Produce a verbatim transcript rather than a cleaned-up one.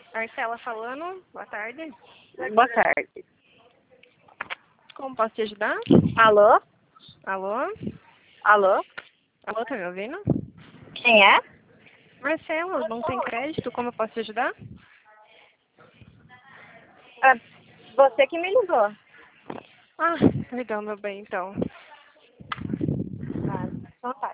Marcela falando, boa tarde. Boa tarde. Como posso te ajudar? Alô? Alô? Alô? Alô, tá me ouvindo? Quem é? Marcela, não tem crédito, como eu posso te ajudar? Ah, você que me ligou. Ah, legal, meu bem, então. Ah, então tá.